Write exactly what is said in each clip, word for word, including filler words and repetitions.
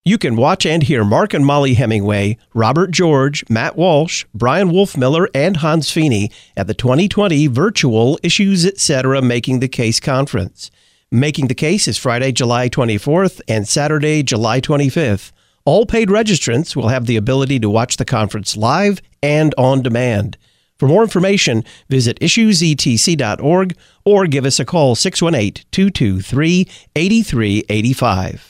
You can watch and hear Mark and Molly Hemingway, Robert George, Matt Walsh, Brian Wolfmiller, and Hans Feeney at the twenty twenty virtual Issues Etc. Making the Case Conference. Making the Case is Friday, July twenty-fourth and Saturday, July twenty-fifth. All paid registrants will have the ability to watch the conference live and on demand. For more information, visit issues e t c dot org or give us a call six one eight, two two three, eight three eight five.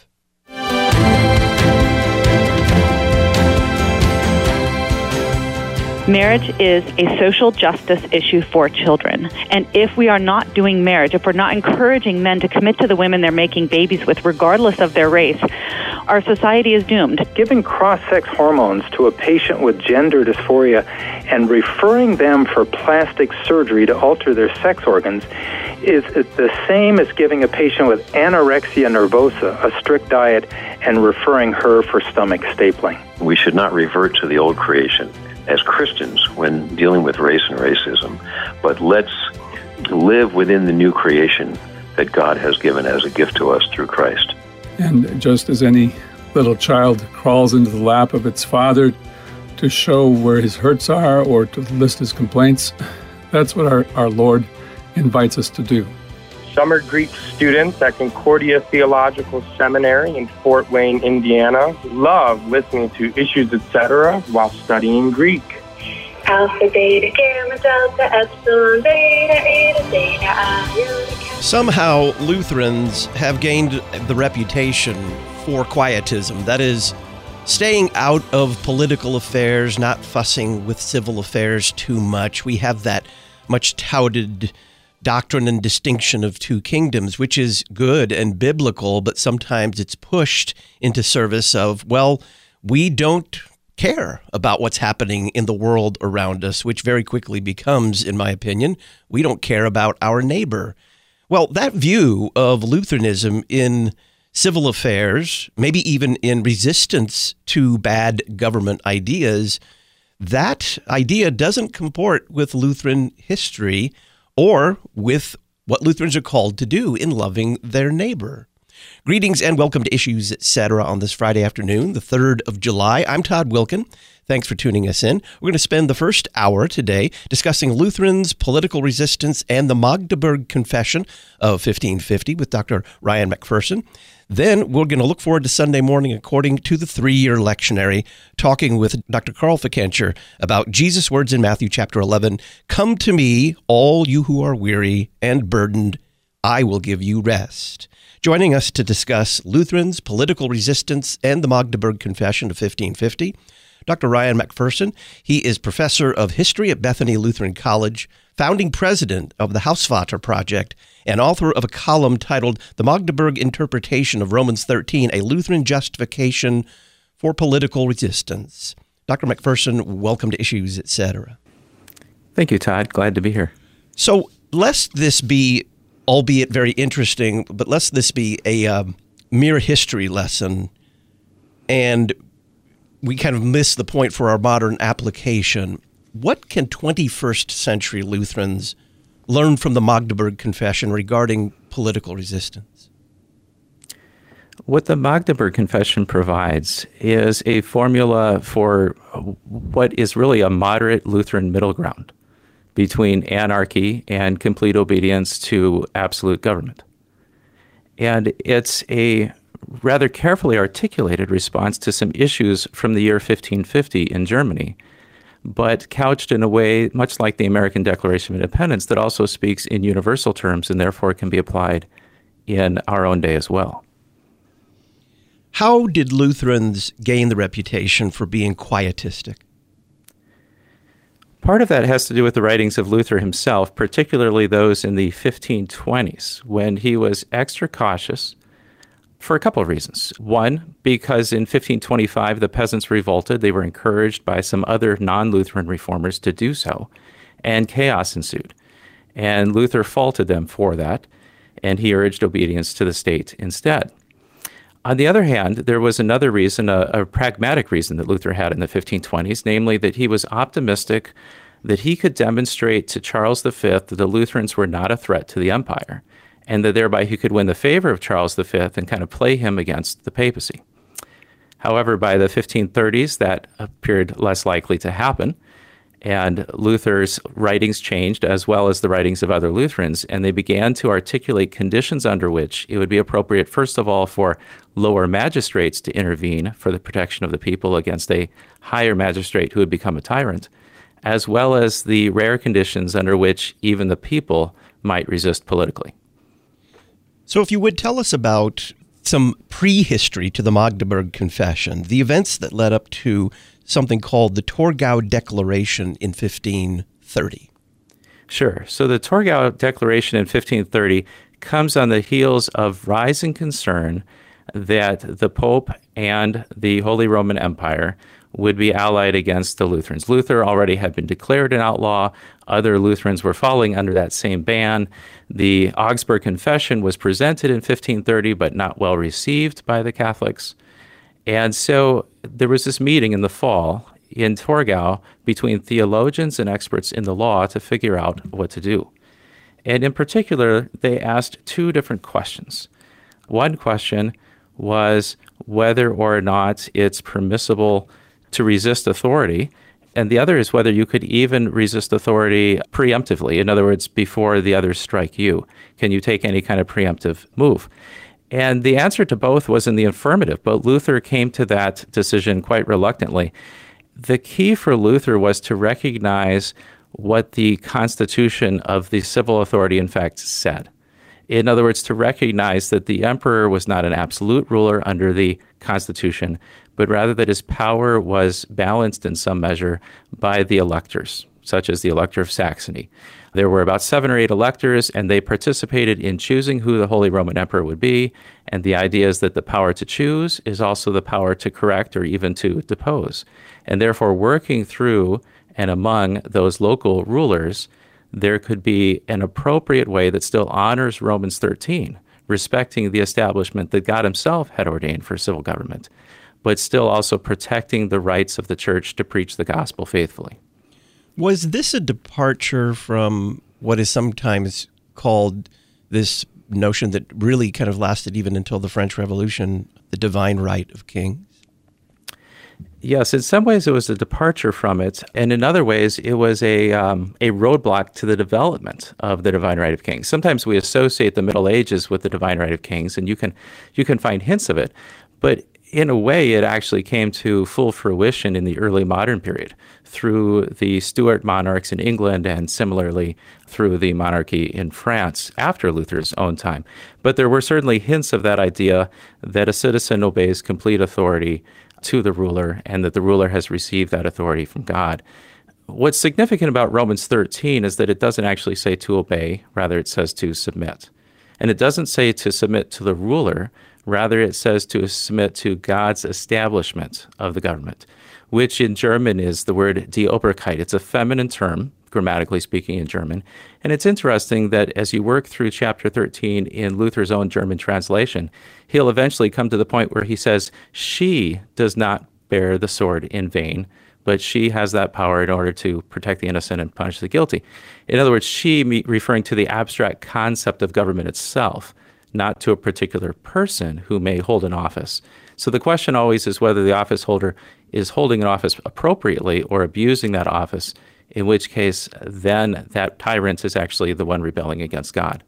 Marriage is a social justice issue for children. And if we are not doing marriage, if we're not encouraging men to commit to the women they're making babies with, regardless of their race, our society is doomed. Giving cross-sex hormones to a patient with gender dysphoria and referring them for plastic surgery to alter their sex organs is the same as giving a patient with anorexia nervosa a strict diet and referring her for stomach stapling. We should not revert to the old creation as Christians when dealing with race and racism, but let's live within the new creation that God has given as a gift to us through Christ. And just as any little child crawls into the lap of its father to show where his hurts are or to list his complaints, that's what our, our Lord invites us to do. Summer Greek students at Concordia Theological Seminary in Fort Wayne, Indiana, love listening to Issues Etc. while studying Greek. Alpha, beta, gamma, delta, epsilon, beta, eta, theta, iota. Somehow, Lutherans have gained the reputation for quietism. That is, staying out of political affairs, not fussing with civil affairs too much. We have that much touted doctrine and distinction of two kingdoms, which is good and biblical, but sometimes it's pushed into service of, well, we don't care about what's happening in the world around us, which very quickly becomes, in my opinion, we don't care about our neighbor. Well, that view of Lutheranism in civil affairs, maybe even in resistance to bad government ideas, that idea doesn't comport with Lutheran history or with what Lutherans are called to do in loving their neighbor. Greetings and welcome to Issues Etc. on this Friday afternoon, the third of July. I'm Todd Wilkin. Thanks for tuning us in. We're going to spend the first hour today discussing Lutherans, political resistance, and the Magdeburg Confession of fifteen fifty with Doctor Ryan McPherson. Then we're going to look forward to Sunday morning according to the three-year lectionary, talking with Doctor Carl Fickenscher about Jesus' words in Matthew chapter eleven, "Come to me, all you who are weary and burdened, I will give you rest." Joining us to discuss Lutherans, political resistance, and the Magdeburg Confession of fifteen fifty, Doctor Ryan McPherson. He is professor of history at Bethany Lutheran College, founding president of the Hausvater Project, and author of a column titled The Magdeburg Interpretation of Romans thirteen, A Lutheran Justification for Political Resistance. Doctor McPherson, welcome to Issues Etc. Thank you, Todd. Glad to be here. So lest this be, albeit very interesting, but lest this be a um, mere history lesson, and we kind of miss the point for our modern application. What can twenty-first century Lutherans learn from the Magdeburg Confession regarding political resistance? What the Magdeburg Confession provides is a formula for what is really a moderate Lutheran middle ground between anarchy and complete obedience to absolute government. And it's a rather carefully articulated response to some issues from the year fifteen fifty in Germany, but couched in a way much like the American Declaration of Independence that also speaks in universal terms and therefore can be applied in our own day as well. How did Lutherans gain the reputation for being quietistic? Part of that has to do with the writings of Luther himself, particularly those in the fifteen twenties, when he was extra cautious for a couple of reasons. One, because in fifteen twenty-five, the peasants revolted. They were encouraged by some other non-Lutheran reformers to do so, and chaos ensued. And Luther faulted them for that, and he urged obedience to the state instead. On the other hand, there was another reason, a, a pragmatic reason that Luther had in the fifteen twenties, namely that he was optimistic that he could demonstrate to Charles the Fifth that the Lutherans were not a threat to the empire, and that thereby he could win the favor of Charles the Fifth and kind of play him against the papacy. However, by the fifteen thirties, that appeared less likely to happen. And Luther's writings changed, as well as the writings of other Lutherans, and they began to articulate conditions under which it would be appropriate, first of all, for lower magistrates to intervene for the protection of the people against a higher magistrate who had become a tyrant, as well as the rare conditions under which even the people might resist politically. So if you would tell us about some prehistory to the Magdeburg Confession, the events that led up to something called the Torgau Declaration in fifteen thirty. Sure. So the Torgau Declaration in fifteen thirty comes on the heels of rising concern that the Pope and the Holy Roman Empire would be allied against the Lutherans. Luther already had been declared an outlaw. Other Lutherans were falling under that same ban. The Augsburg Confession was presented in fifteen thirty, but not well received by the Catholics. And so there was this meeting in the fall in Torgau between theologians and experts in the law to figure out what to do. And in particular, they asked two different questions. One question was whether or not it's permissible to resist authority, and the other is whether you could even resist authority preemptively. In other words, before the others strike you. Can you take any kind of preemptive move? And the answer to both was in the affirmative, but Luther came to that decision quite reluctantly. The key for Luther was to recognize what the constitution of the civil authority in fact said. In other words, to recognize that the emperor was not an absolute ruler under the constitution, but rather that his power was balanced in some measure by the electors, such as the Elector of Saxony. There were about seven or eight electors, and they participated in choosing who the Holy Roman Emperor would be. And the idea is that the power to choose is also the power to correct or even to depose. And therefore, working through and among those local rulers, there could be an appropriate way that still honors Romans thirteen, respecting the establishment that God himself had ordained for civil government, but still also protecting the rights of the church to preach the gospel faithfully. Was this a departure from what is sometimes called this notion that really kind of lasted even until the French Revolution, the divine right of kings? Yes, in some ways it was a departure from it, and in other ways it was a um, a roadblock to the development of the divine right of kings. Sometimes we associate the Middle Ages with the divine right of kings, and you can you can find hints of it, but in a way it actually came to full fruition in the early modern period through the Stuart monarchs in England and similarly through the monarchy in France after Luther's own time. But there were certainly hints of that idea that a citizen obeys complete authority to the ruler and that the ruler has received that authority from God. What's significant about Romans thirteen is that it doesn't actually say to obey, rather it says to submit. And it doesn't say to submit to the ruler, rather it says to submit to God's establishment of the government, which in German is the word die Obrigkeit. It's a feminine term, grammatically speaking in German. And it's interesting that as you work through chapter thirteen in Luther's own German translation, he'll eventually come to the point where he says, she does not bear the sword in vain, but she has that power in order to protect the innocent and punish the guilty. In other words, she referring to the abstract concept of government itself, not to a particular person who may hold an office. So the question always is whether the office holder is holding an office appropriately or abusing that office, in which case then that tyrant is actually the one rebelling against God.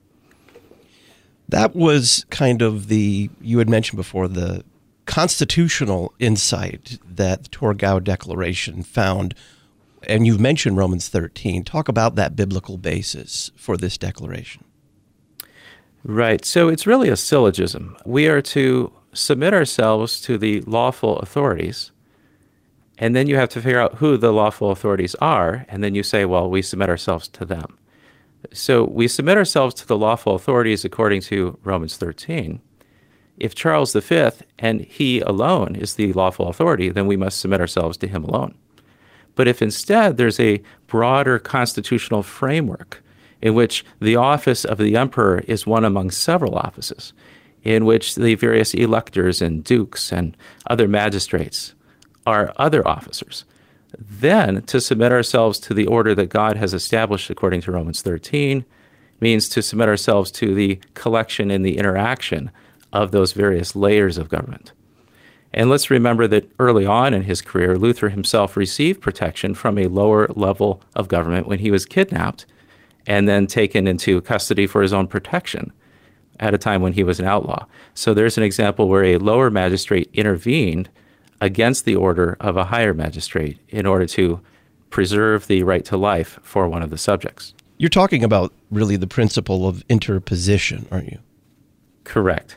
That was kind of the, you had mentioned before, the constitutional insight that the Torgau Declaration found. And you've mentioned Romans thirteen. Talk about that biblical basis for this declaration. Right. So it's really a syllogism. We are to submit ourselves to the lawful authorities, and then you have to figure out who the lawful authorities are, and then you say, well, we submit ourselves to them. So we submit ourselves to the lawful authorities according to Romans thirteen. If Charles the Fifth and he alone is the lawful authority, then we must submit ourselves to him alone. But if instead there's a broader constitutional framework in which the office of the emperor is one among several offices, in which the various electors and dukes and other magistrates are other officers, then to submit ourselves to the order that God has established according to Romans thirteen means to submit ourselves to the collection and the interaction of those various layers of government. And let's remember that early on in his career, Luther himself received protection from a lower level of government when he was kidnapped and then taken into custody for his own protection at a time when he was an outlaw. So there's an example where a lower magistrate intervened against the order of a higher magistrate in order to preserve the right to life for one of the subjects. You're talking about really the principle of interposition, aren't you? Correct.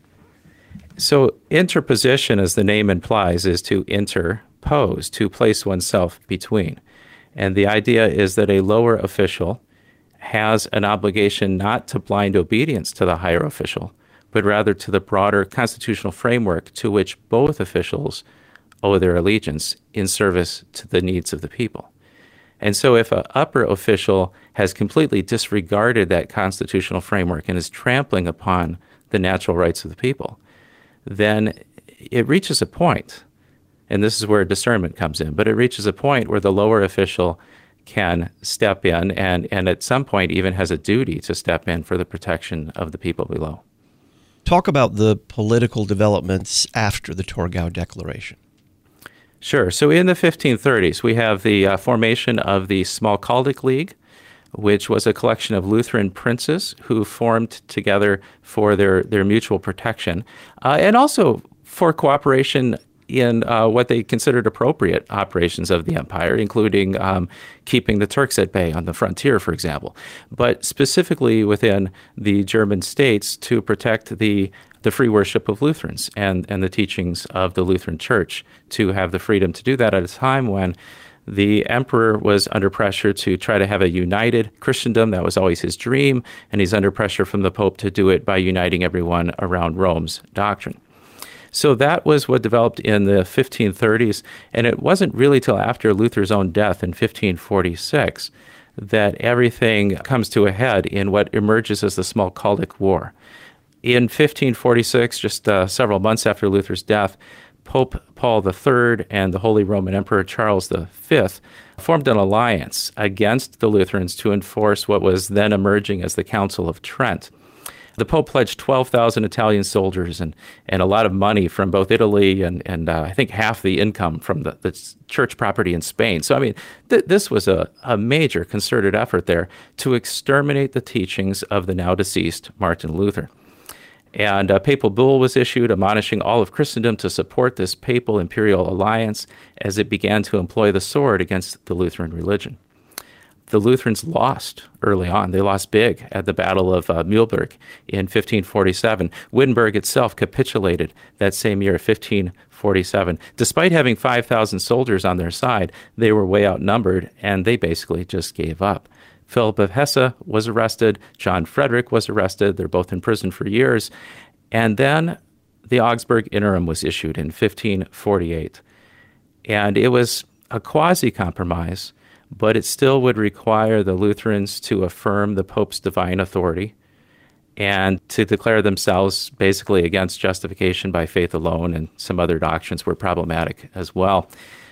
So interposition, as the name implies, is to interpose, to place oneself between. And the idea is that a lower official has an obligation not to blind obedience to the higher official, but rather to the broader constitutional framework to which both officials owe their allegiance in service to the needs of the people. And so if an upper official has completely disregarded that constitutional framework and is trampling upon the natural rights of the people, then it reaches a point, and this is where discernment comes in, but it reaches a point where the lower official can step in and, and at some point even has a duty to step in for the protection of the people below. Talk about the political developments after the Torgau Declaration. Sure. So in the fifteen thirties, we have the uh, formation of the Smalkaldic League, which was a collection of Lutheran princes who formed together for their, their mutual protection, uh, and also for cooperation in uh, what they considered appropriate operations of the empire, including um, keeping the Turks at bay on the frontier, for example, but specifically within the German states to protect the the free worship of Lutherans and, and the teachings of the Lutheran Church, to have the freedom to do that at a time when the emperor was under pressure to try to have a united Christendom. That was always his dream, and he's under pressure from the Pope to do it by uniting everyone around Rome's doctrine. So that was what developed in the fifteen thirties, and it wasn't really till after Luther's own death in fifteen forty-six that everything comes to a head in what emerges as the Smalkaldic War. In fifteen forty-six, just uh, several months after Luther's death, Pope Paul the Third and the Holy Roman Emperor Charles the Fifth formed an alliance against the Lutherans to enforce what was then emerging as the Council of Trent. The Pope pledged twelve thousand Italian soldiers and, and a lot of money from both Italy and, and uh, I think half the income from the, the church property in Spain. So, I mean, th- this was a, a major concerted effort there to exterminate the teachings of the now deceased Martin Luther. And a papal bull was issued admonishing all of Christendom to support this papal imperial alliance as it began to employ the sword against the Lutheran religion. The Lutherans lost early on. They lost big at the Battle of uh, Mühlberg in fifteen forty-seven. Wittenberg itself capitulated that same year, fifteen forty-seven. Despite having five thousand soldiers on their side, they were way outnumbered, and they basically just gave up. Philip of Hesse was arrested. John Frederick was arrested. They're both in prison for years. And then the Augsburg Interim was issued in fifteen forty-eight. And it was a quasi-compromise, but it still would require the Lutherans to affirm the Pope's divine authority and to declare themselves basically against justification by faith alone, and some other doctrines were problematic as well.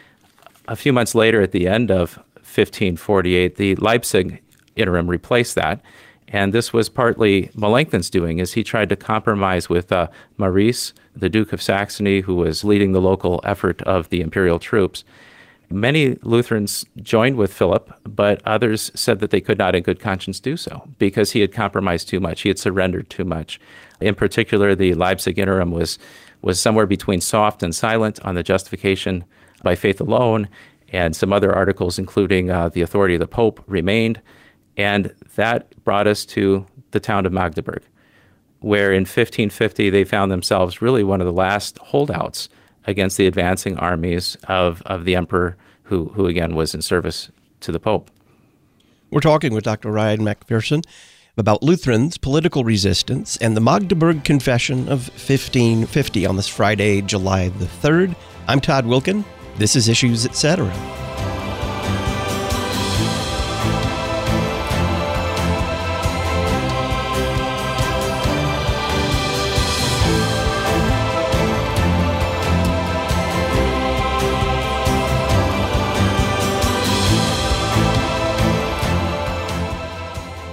A few months later, at the end of fifteen forty-eight, the Leipzig Interim replaced that, and this was partly Melanchthon's doing, as he tried to compromise with uh, Maurice, the Duke of Saxony, who was leading the local effort of the imperial troops. Many Lutherans joined with Philip, but others said that they could not in good conscience do so because he had compromised too much, he had surrendered too much. In particular, the Leipzig Interim was, was somewhere between soft and silent on the justification by faith alone, and some other articles, including uh, the authority of the Pope, remained. And that brought us to the town of Magdeburg, where in fifteen fifty they found themselves really one of the last holdouts against the advancing armies of, of the emperor, who, who again was in service to the Pope. We're talking with Doctor Ryan McPherson about Lutherans, political resistance, and the Magdeburg Confession of fifteen fifty on this Friday, July the third. I'm Todd Wilkin. This is Issues Etc.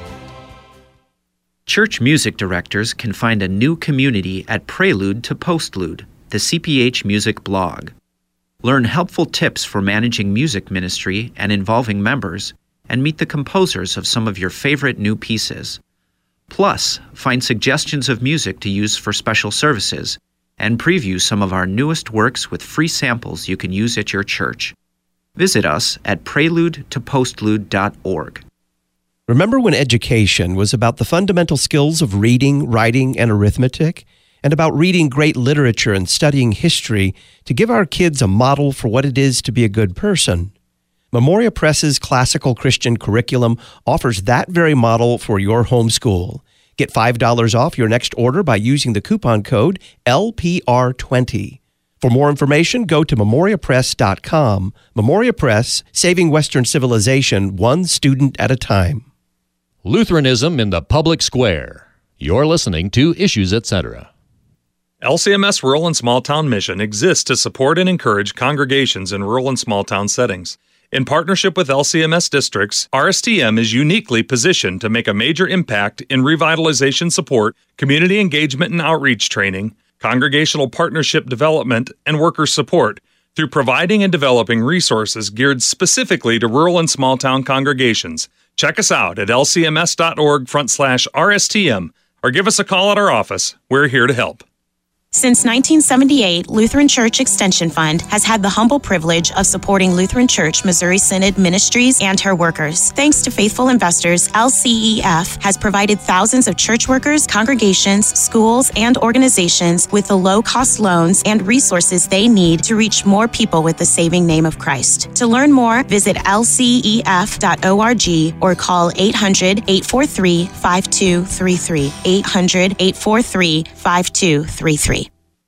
Church music directors can find a new community at Prelude to Postlude. the C P H Music blog. Learn helpful tips for managing music ministry and involving members, and meet the composers of some of your favorite new pieces. Plus, find suggestions of music to use for special services, and preview some of our newest works with free samples you can use at your church. Visit us at prelude to postlude dot org. Remember when education was about the fundamental skills of reading, writing, and arithmetic, and about reading great literature and studying history to give our kids a model for what it is to be a good person? Memoria Press's classical Christian curriculum offers that very model for your homeschool. Get five dollars off your next order by using the coupon code L P R twenty. For more information, go to memoria press dot com. Memoria Press, saving Western civilization one student at a time. Lutheranism in the Public Square. You're listening to Issues, et cetera. L C M S Rural and Small Town Mission exists to support and encourage congregations in rural and small town settings. In partnership with L C M S districts, R S T M is uniquely positioned to make a major impact in revitalization support, community engagement and outreach training, congregational partnership development, and worker support through providing and developing resources geared specifically to rural and small town congregations. Check us out at L C M S dot org front slash R S T M or give us a call at our office. We're here to help. Since nineteen seventy-eight, Lutheran Church Extension Fund has had the humble privilege of supporting Lutheran Church Missouri Synod ministries and her workers. Thanks to faithful investors, L C E F has provided thousands of church workers, congregations, schools, and organizations with the low-cost loans and resources they need to reach more people with the saving name of Christ. To learn more, visit L C E F dot org or call eight hundred, eight four three, five two three three, eight hundred, eight four three, five two three three.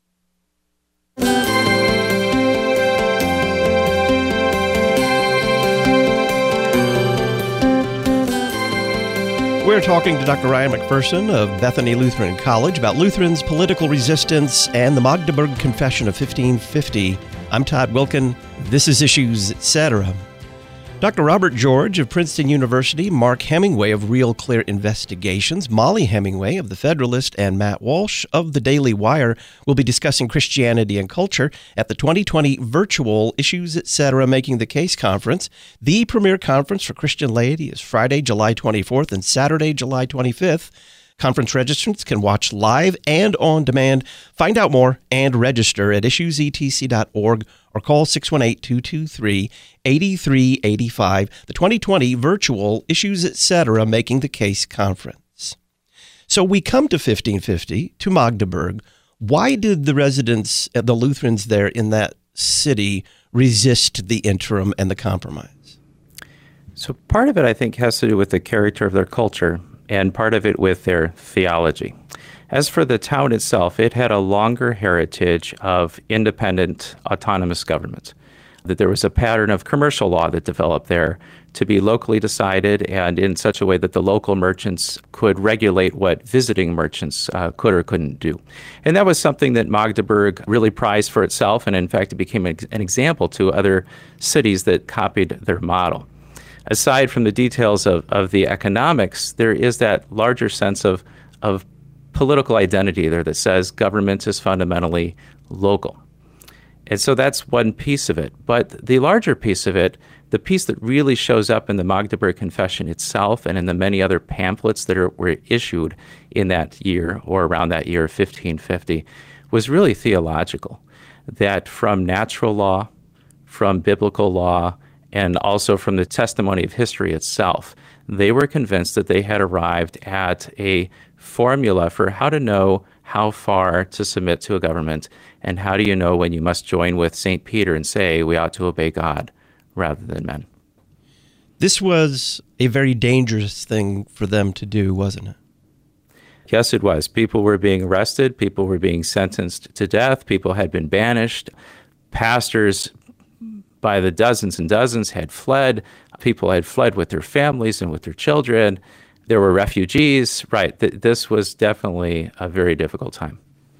We're talking to Doctor Ryan McPherson of Bethany Lutheran College about Lutherans' political resistance and the Magdeburg Confession of fifteen fifty. I'm Todd Wilkin. This is Issues, et cetera. Doctor Robert George of Princeton University, Mark Hemingway of Real Clear Investigations, Molly Hemingway of The Federalist, and Matt Walsh of The Daily Wire will be discussing Christianity and culture at the twenty twenty virtual Issues, et cetera. Making the Case Conference. The premier conference for Christian laity is Friday, July twenty-fourth and Saturday, July twenty-fifth. Conference registrants can watch live and on demand. Find out more and register at issues e t c dot org or call six one eight, two two three, eight three eight five. The twenty twenty virtual Issues, et cetera. Making the Case Conference. So we come to fifteen fifty, to Magdeburg. Why did the residents, the Lutherans there in that city, resist the interim and the compromise? So part of it, I think, has to do with the character of their culture, and part of it with their theology. As for the town itself, it had a longer heritage of independent, autonomous government. That there was a pattern of commercial law that developed there to be locally decided and in such a way that the local merchants could regulate what visiting merchants uh, could or couldn't do. And that was something that Magdeburg really prized for itself, and in fact it became an example to other cities that copied their model. Aside from the details of, of the economics, there is that larger sense of, of political identity there that says government is fundamentally local. And so that's one piece of it. But the larger piece of it, the piece that really shows up in the Magdeburg Confession itself and in the many other pamphlets that are, were issued in that year or around that year, fifteen fifty, was really theological. That from natural law, from biblical law, and also from the testimony of history itself, they were convinced that they had arrived at a formula for how to know how far to submit to a government, and how do you know when you must join with Saint Peter and say we ought to obey God rather than men. This was a very dangerous thing for them to do, wasn't it? Yes, it was. People were being arrested. People were being sentenced to death. People had been banished. Pastors by the dozens and dozens had fled. People had fled with their families and with their children. There were refugees. Right. Th- this was definitely a very difficult time.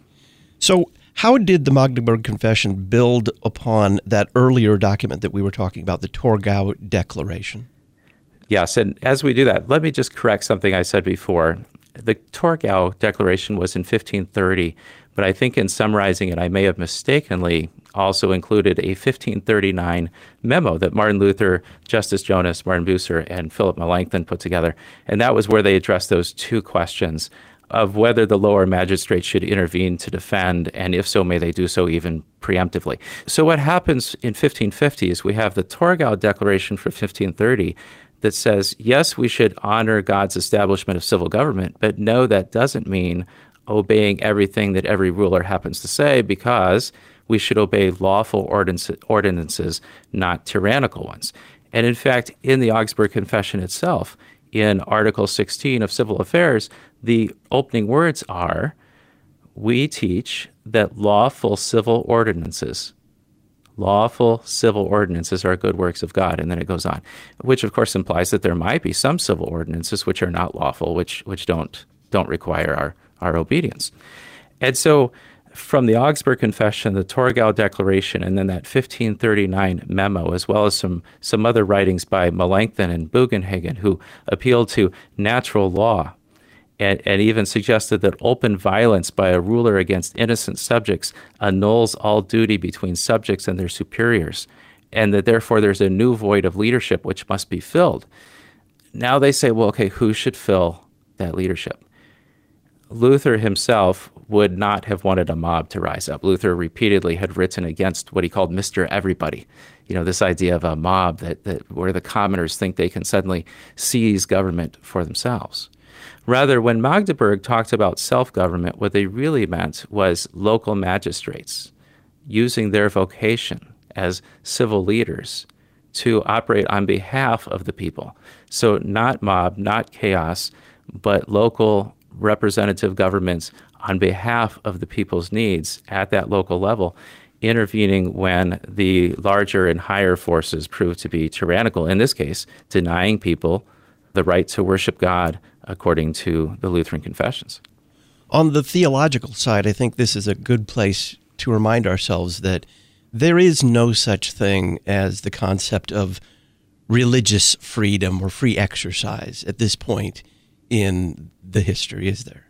So how did the Magdeburg Confession build upon that earlier document that we were talking about, the Torgau Declaration? Yes, and as we do that, let me just correct something I said before. The Torgau Declaration was in fifteen thirty, But I think in summarizing it, I may have mistakenly also included a fifteen thirty-nine memo that Martin Luther, Justice Jonas, Martin Bucer, and Philip Melanchthon put together. And that was where they addressed those two questions of whether the lower magistrates should intervene to defend, and if so, may they do so even preemptively. So what happens in fifteen fifty is we have the Torgau Declaration for fifteen thirty that says, yes, we should honor God's establishment of civil government, but no, that doesn't mean obeying everything that every ruler happens to say, because we should obey lawful ordinances, not tyrannical ones. And in fact, in the Augsburg Confession itself, in Article sixteen of Civil Affairs, the opening words are, we teach that lawful civil ordinances, lawful civil ordinances are good works of God. And then it goes on, which of course implies that there might be some civil ordinances which are not lawful, which which don't don't require our, our obedience. And so from the Augsburg Confession, the Torgau Declaration, and then that fifteen thirty-nine memo, as well as some, some other writings by Melanchthon and Bugenhagen, who appealed to natural law and, and even suggested that open violence by a ruler against innocent subjects annuls all duty between subjects and their superiors, and that therefore there's a new void of leadership which must be filled. Now they say, well, okay, who should fill that leadership? Luther himself would not have wanted a mob to rise up. Luther repeatedly had written against what he called Mister Everybody, you know, this idea of a mob that, that where the commoners think they can suddenly seize government for themselves. Rather, when Magdeburg talked about self-government, what they really meant was local magistrates using their vocation as civil leaders to operate on behalf of the people. So not mob, not chaos, but local representative governments on behalf of the people's needs at that local level, intervening when the larger and higher forces prove to be tyrannical, in this case, denying people the right to worship God according to the Lutheran confessions. On the theological side, I think this is a good place to remind ourselves that there is no such thing as the concept of religious freedom or free exercise at this point in the history, is there?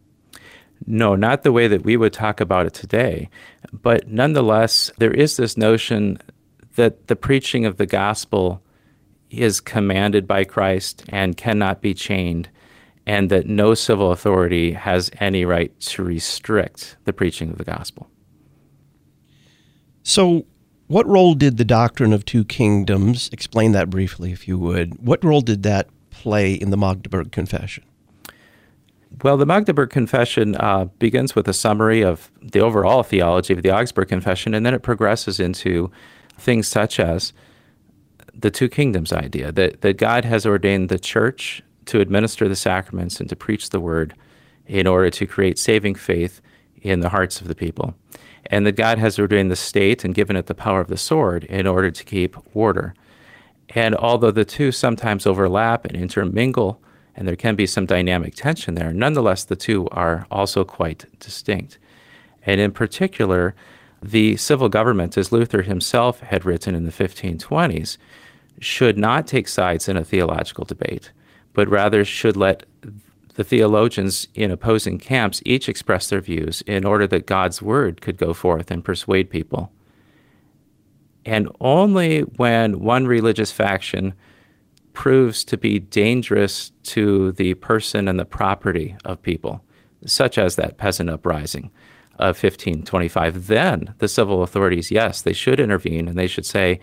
No, not the way that we would talk about it today. But nonetheless, there is this notion that the preaching of the gospel is commanded by Christ and cannot be chained, and that no civil authority has any right to restrict the preaching of the gospel. So what role did the doctrine of two kingdoms, explain that briefly if you would, what role did that play in the Magdeburg Confession? Well, the Magdeburg Confession uh, begins with a summary of the overall theology of the Augsburg Confession, and then it progresses into things such as the two kingdoms idea, that, that God has ordained the church to administer the sacraments and to preach the word in order to create saving faith in the hearts of the people, and that God has ordained the state and given it the power of the sword in order to keep order. And although the two sometimes overlap and intermingle, and there can be some dynamic tension there, nonetheless, the two are also quite distinct. And in particular, the civil government, as Luther himself had written in the fifteen twenties, should not take sides in a theological debate, but rather should let the theologians in opposing camps each express their views in order that God's word could go forth and persuade people. And only when one religious faction proves to be dangerous to the person and the property of people, such as that peasant uprising of fifteen twenty-five, then the civil authorities, yes, they should intervene and they should say,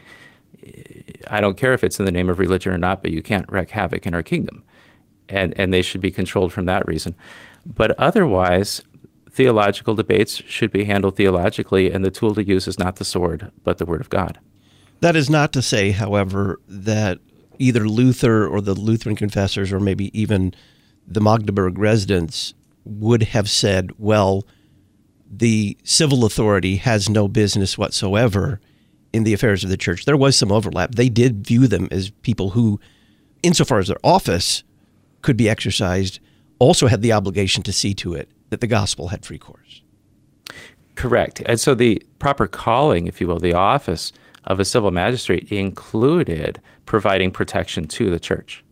I don't care if it's in the name of religion or not, but you can't wreak havoc in our kingdom. And, and they should be controlled from that reason. But otherwise, theological debates should be handled theologically, and the tool to use is not the sword, but the word of God. That is not to say, however, that either Luther or the Lutheran confessors or maybe even the Magdeburg residents would have said, well, the civil authority has no business whatsoever in the affairs of the church. There was some overlap. They did view them as people who, insofar as their office could be exercised, also had the obligation to see to it that the gospel had free course. Correct. And so the proper calling, if you will, the office of a civil magistrate included providing protection to the church.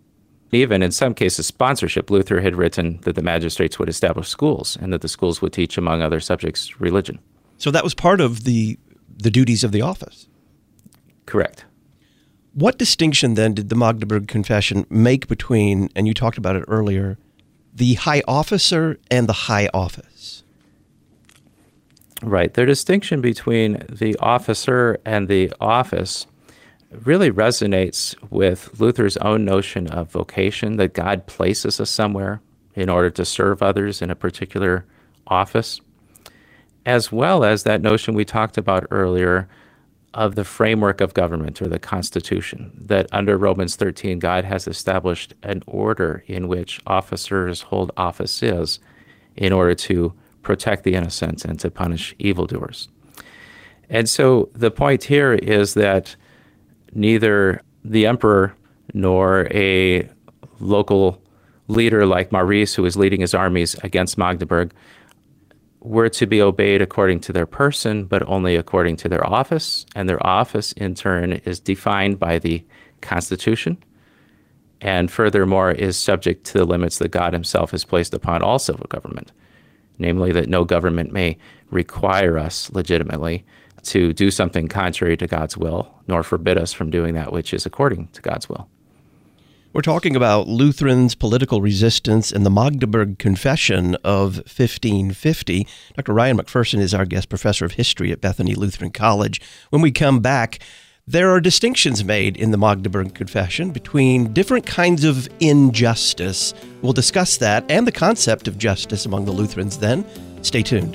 Even in some cases, sponsorship. Luther had written that the magistrates would establish schools and that the schools would teach, among other subjects, religion. So that was part of the the duties of the office. Correct. What distinction then did the Magdeburg Confession make between, and you talked about it earlier, the high officer and the high office? Right. The distinction between the officer and the office really resonates with Luther's own notion of vocation, that God places us somewhere in order to serve others in a particular office, as well as that notion we talked about earlier of the framework of government, or the Constitution, that under Romans thirteen, God has established an order in which officers hold offices in order to protect the innocent and to punish evildoers. And so the point here is that neither the emperor nor a local leader like Maurice, who was leading his armies against Magdeburg, were to be obeyed according to their person, but only according to their office. And their office, in turn, is defined by the Constitution, and furthermore is subject to the limits that God himself has placed upon all civil government, namely that no government may require us legitimately to do something contrary to God's will, nor forbid us from doing that which is according to God's will. We're talking about Lutherans' political resistance and the Magdeburg Confession of fifteen fifty. Doctor Ryan McPherson is our guest professor of history at Bethany Lutheran College. When we come back, there are distinctions made in the Magdeburg Confession between different kinds of injustice. We'll discuss that and the concept of justice among the Lutherans then. Stay tuned.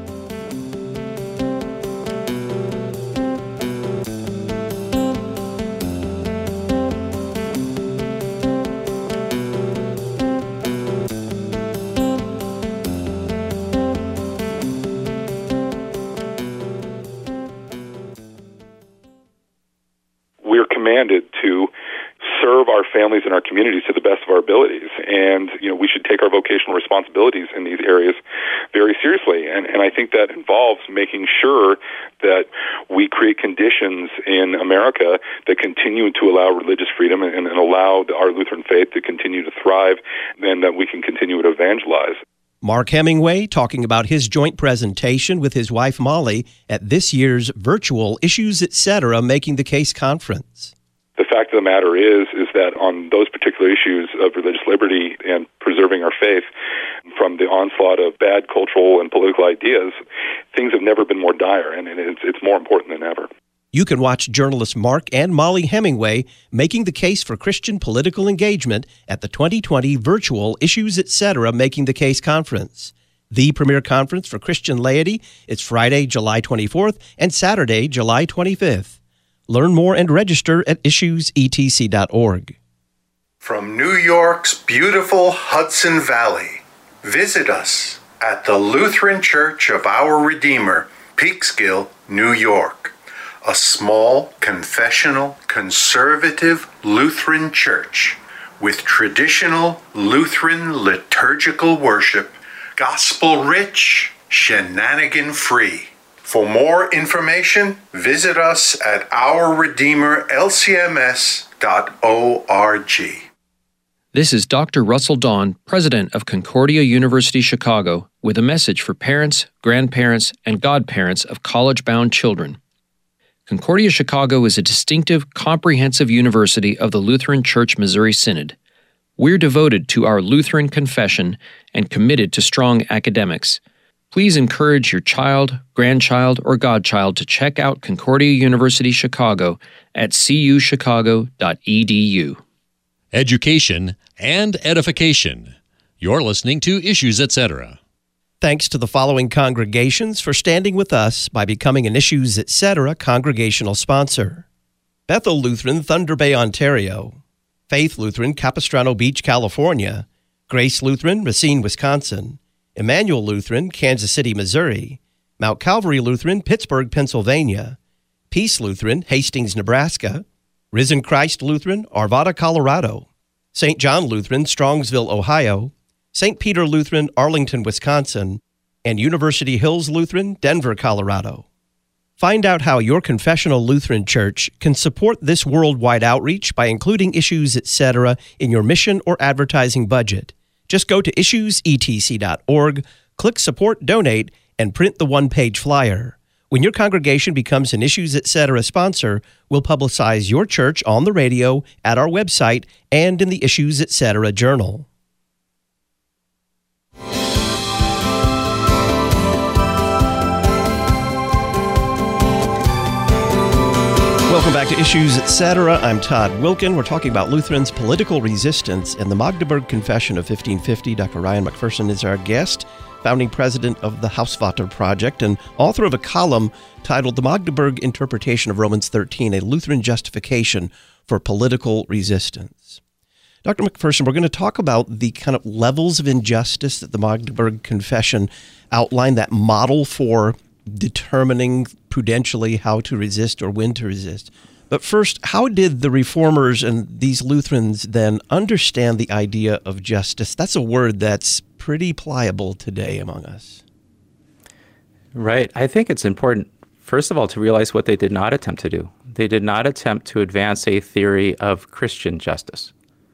Commanded to serve our families and our communities to the best of our abilities. And, you know, we should take our vocational responsibilities in these areas very seriously. And, and I think that involves making sure that we create conditions in America that continue to allow religious freedom and, and allow our Lutheran faith to continue to thrive, and that we can continue to evangelize. Mark Hemingway talking about his joint presentation with his wife Molly at this year's virtual Issues Etc. Making the Case conference. The fact of the matter is, is that on those particular issues of religious liberty and preserving our faith from the onslaught of bad cultural and political ideas, things have never been more dire, and it's, it's more important than ever. You can watch journalists Mark and Molly Hemingway making the case for Christian political engagement at the twenty twenty virtual Issues Etc. Making the Case conference. The premier conference for Christian laity is Friday, July twenty-fourth and Saturday, July twenty-fifth. Learn more and register at issues e t c dot org. From New York's beautiful Hudson Valley, visit us at the Lutheran Church of Our Redeemer, Peekskill, New York. A small, confessional, conservative Lutheran church with traditional Lutheran liturgical worship, gospel-rich, shenanigan-free. For more information, visit us at our redeemer l c m s dot org. This is Doctor Russell Dawn, president of Concordia University Chicago, with a message for parents, grandparents, and godparents of college-bound children. Concordia Chicago is a distinctive, comprehensive university of the Lutheran Church Missouri Synod. We're devoted to our Lutheran confession and committed to strong academics. Please encourage your child, grandchild, or godchild to check out Concordia University Chicago at c u chicago dot e d u. Education and edification. You're listening to Issues Etc. Thanks to the following congregations for standing with us by becoming an Issues Etc. congregational sponsor: Bethel Lutheran, Thunder Bay, Ontario; Faith Lutheran, Capistrano Beach, California; Grace Lutheran, Racine, Wisconsin; Emmanuel Lutheran, Kansas City, Missouri; Mount Calvary Lutheran, Pittsburgh, Pennsylvania; Peace Lutheran, Hastings, Nebraska; Risen Christ Lutheran, Arvada, Colorado; Saint John Lutheran, Strongsville, Ohio; Saint Peter Lutheran, Arlington, Wisconsin; and University Hills Lutheran, Denver, Colorado. Find out how your confessional Lutheran church can support this worldwide outreach by including Issues Etc. in your mission or advertising budget. Just go to issues e t c dot org, click Support Donate, and print the one-page flyer. When your congregation becomes an Issues Etc. sponsor, we'll publicize your church on the radio, at our website, and in the Issues Etc. journal. Welcome back to Issues Etc. I'm Todd Wilkin. We're talking about Lutherans' political resistance and the Magdeburg Confession of fifteen fifty. Doctor Ryan McPherson is our guest, founding president of the Hausvater Project and author of a column titled The Magdeburg Interpretation of Romans thirteen, a Lutheran Justification for Political Resistance. Doctor McPherson, we're going to talk about the kind of levels of injustice that the Magdeburg Confession outlined, that model for determining prudentially how to resist or when to resist. But first, how did the Reformers and these Lutherans then understand the idea of justice? That's a word that's pretty pliable today among us. Right. I think it's important, first of all, to realize what they did not attempt to do. They did not attempt to advance a theory of Christian justice.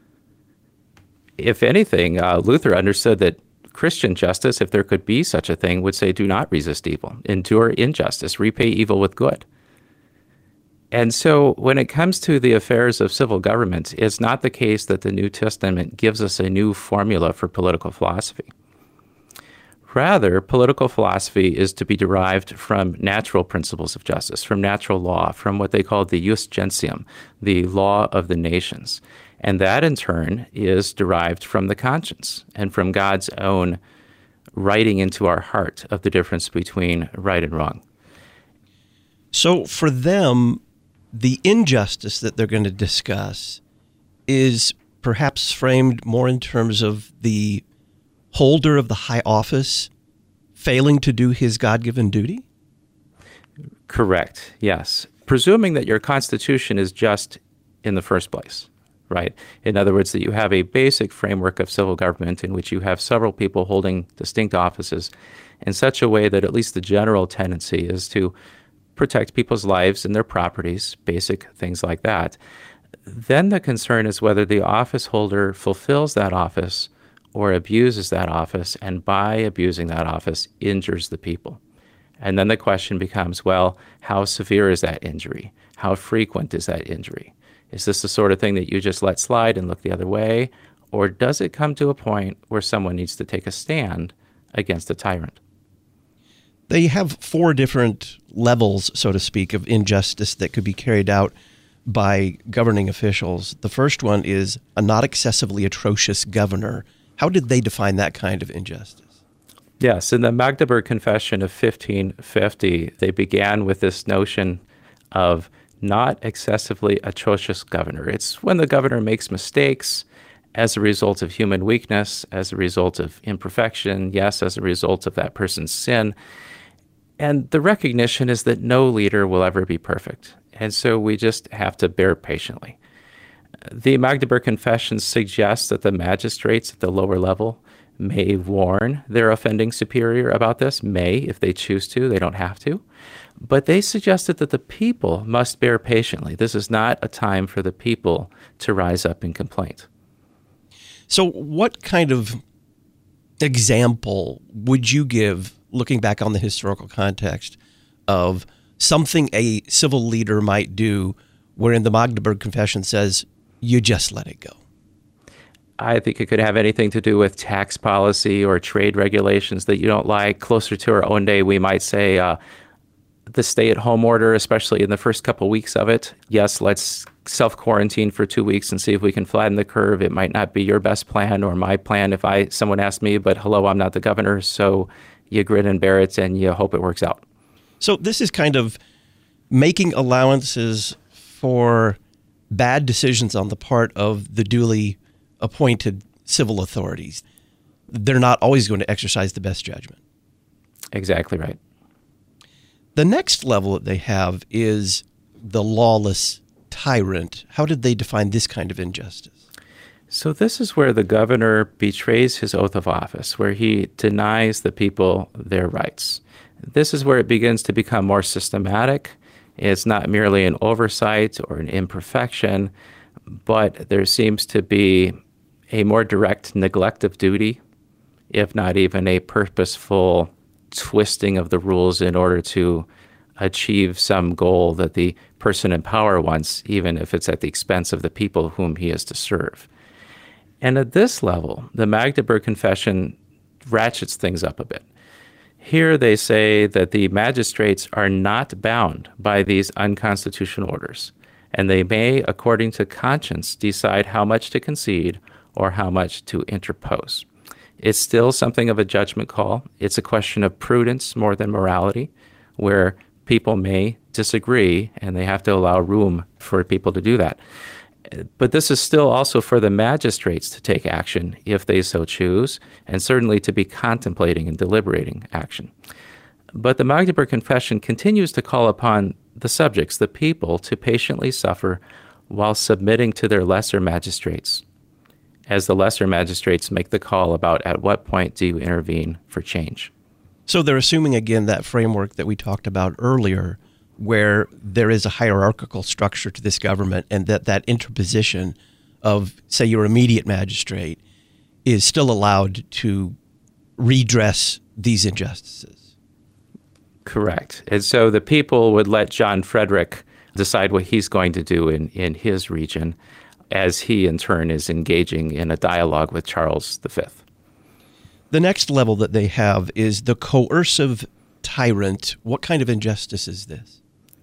If anything, uh, Luther understood that Christian justice, if there could be such a thing, would say, do not resist evil, endure injustice, repay evil with good. And so when it comes to the affairs of civil government, it's not the case that the New Testament gives us a new formula for political philosophy. Rather, political philosophy is to be derived from natural principles of justice, from natural law, from what they call the jus gentium, the law of the nations. And that, in turn, is derived from the conscience and from God's own writing into our heart of the difference between right and wrong. So for them, the injustice that they're going to discuss is perhaps framed more in terms of the holder of the high office failing to do his God-given duty? Correct, yes. Presuming that your constitution is just in the first place. Right. In other words, that you have a basic framework of civil government in which you have several people holding distinct offices in such a way that at least the general tendency is to protect people's lives and their properties, basic things like that. Then the concern is whether the office holder fulfills that office or abuses that office, and by abusing that office, injures the people. And then the question becomes, well, how severe is that injury? How frequent is that injury? Is this the sort of thing that you just let slide and look the other way? Or does it come to a point where someone needs to take a stand against a tyrant? They have four different levels, so to speak, of injustice that could be carried out by governing officials. The first one is a not excessively atrocious governor. How did they define that kind of injustice? Yes, in the Magdeburg Confession of fifteen fifty, they began with this notion of not excessively atrocious governor. It's when the governor makes mistakes as a result of human weakness, as a result of imperfection, yes, as a result of that person's sin. And the recognition is that no leader will ever be perfect. And so we just have to bear patiently. The Magdeburg Confession suggests that the magistrates at the lower level may warn their offending superior about this, may, if they choose to, they don't have to. But they suggested that the people must bear patiently. This is not a time for the people to rise up in complaint. So what kind of example would you give, looking back on the historical context, of something a civil leader might do wherein the Magdeburg Confession says, you just let it go? I think it could have anything to do with tax policy or trade regulations that you don't like. Closer to our own day, we might say uh, the stay-at-home order, especially in the first couple weeks of it. Yes, let's self-quarantine for two weeks and see if we can flatten the curve. It might not be your best plan or my plan if I someone asked me, but hello, I'm not the governor, so you grin and bear it and you hope it works out. So this is kind of making allowances for bad decisions on the part of the duly appointed civil authorities. They're not always going to exercise the best judgment. Exactly right. The next level that they have is the lawless tyrant. How did they define this kind of injustice? So this is where the governor betrays his oath of office, where he denies the people their rights. This is where it begins to become more systematic. It's not merely an oversight or an imperfection, but there seems to be a more direct neglect of duty, if not even a purposeful twisting of the rules in order to achieve some goal that the person in power wants, even if it's at the expense of the people whom he is to serve. And at this level, the Magdeburg Confession ratchets things up a bit. Here they say that the magistrates are not bound by these unconstitutional orders, and they may, according to conscience, decide how much to concede or how much to interpose. It's still something of a judgment call. It's a question of prudence more than morality, where people may disagree and they have to allow room for people to do that. But this is still also for the magistrates to take action if they so choose, and certainly to be contemplating and deliberating action. But the Magdeburg Confession continues to call upon the subjects, the people, to patiently suffer while submitting to their lesser magistrates, as the lesser magistrates make the call about at what point do you intervene for change. So they're assuming, again, that framework that we talked about earlier, where there is a hierarchical structure to this government, and that that interposition of, say, your immediate magistrate is still allowed to redress these injustices. Correct. And so the people would let John Frederick decide what he's going to do in, in his region, as he in turn is engaging in a dialogue with Charles the Fifth. The next level that they have is the coercive tyrant. What kind of injustice is this?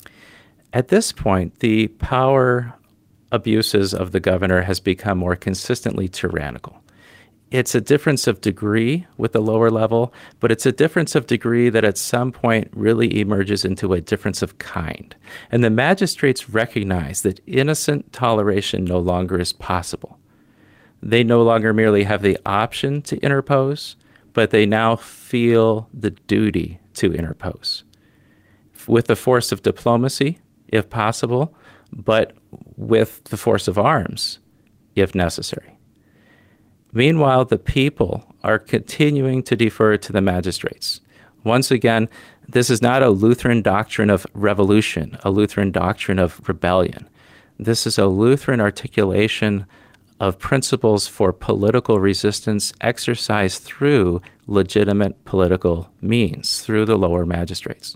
At this point, the power abuses of the governor has become more consistently tyrannical. It's a difference of degree with the lower level, but it's a difference of degree that at some point really emerges into a difference of kind. And the magistrates recognize that innocent toleration no longer is possible. They no longer merely have the option to interpose, but they now feel the duty to interpose. With the force of diplomacy, if possible, but with the force of arms, if necessary. Meanwhile, the people are continuing to defer to the magistrates. Once again, this is not a Lutheran doctrine of revolution, a Lutheran doctrine of rebellion. This is a Lutheran articulation of principles for political resistance exercised through legitimate political means, through the lower magistrates.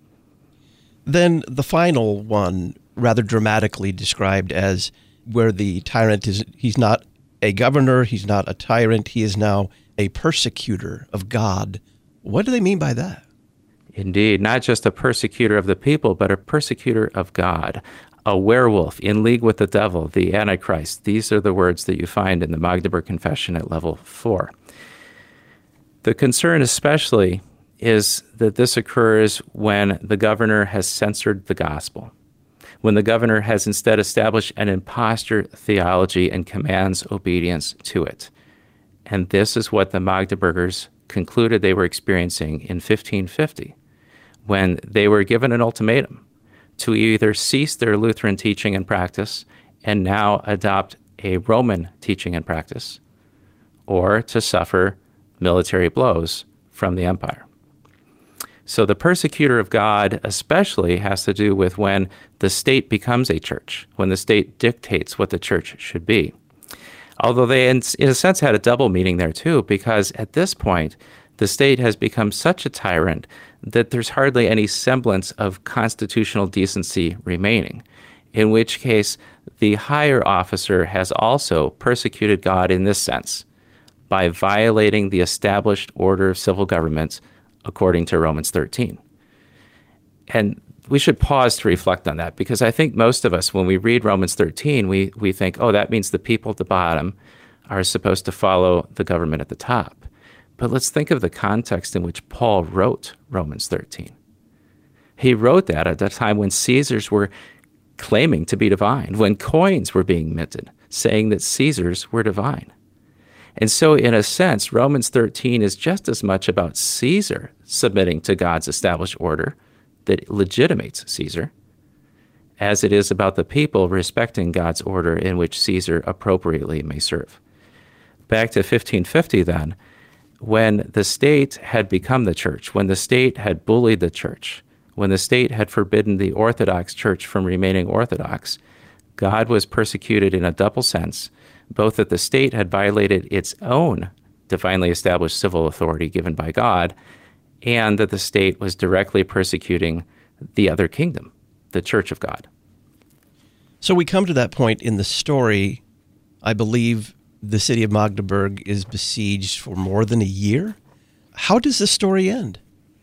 Then the final one, rather dramatically described as where the tyrant is, he's not a governor, he's not a tyrant, he is now a persecutor of God. What do they mean by that? Indeed, not just a persecutor of the people, but a persecutor of God. A werewolf in league with the devil, the Antichrist. These are the words that you find in the Magdeburg Confession at level four. The concern especially is that this occurs when the governor has censored the gospel, when the governor has instead established an impostor theology and commands obedience to it. And this is what the Magdeburgers concluded they were experiencing in fifteen fifty, when they were given an ultimatum to either cease their Lutheran teaching and practice and now adopt a Roman teaching and practice, or to suffer military blows from the empire. So the persecutor of God especially has to do with when the state becomes a church, when the state dictates what the church should be. Although they, in, in a sense, had a double meaning there too, because at this point, the state has become such a tyrant that there's hardly any semblance of constitutional decency remaining, in which case the higher officer has also persecuted God in this sense, by violating the established order of civil government according to Romans thirteen. And we should pause to reflect on that, because I think most of us, when we read Romans thirteen, we, we think, oh, that means the people at the bottom are supposed to follow the government at the top. But let's think of the context in which Paul wrote Romans thirteen. He wrote that at a time when Caesars were claiming to be divine, when coins were being minted, saying that Caesars were divine. And so, in a sense, Romans thirteen is just as much about Caesar submitting to God's established order that legitimates Caesar, as it is about the people respecting God's order in which Caesar appropriately may serve. Back to fifteen fifty then, when the state had become the church, when the state had bullied the church, when the state had forbidden the Orthodox Church from remaining Orthodox, God was persecuted in a double sense, both that the state had violated its own divinely established civil authority given by God, and that the state was directly persecuting the other kingdom, the Church of God. So we come to that point in the story. I believe the city of Magdeburg is besieged for more than a year. How does the story end?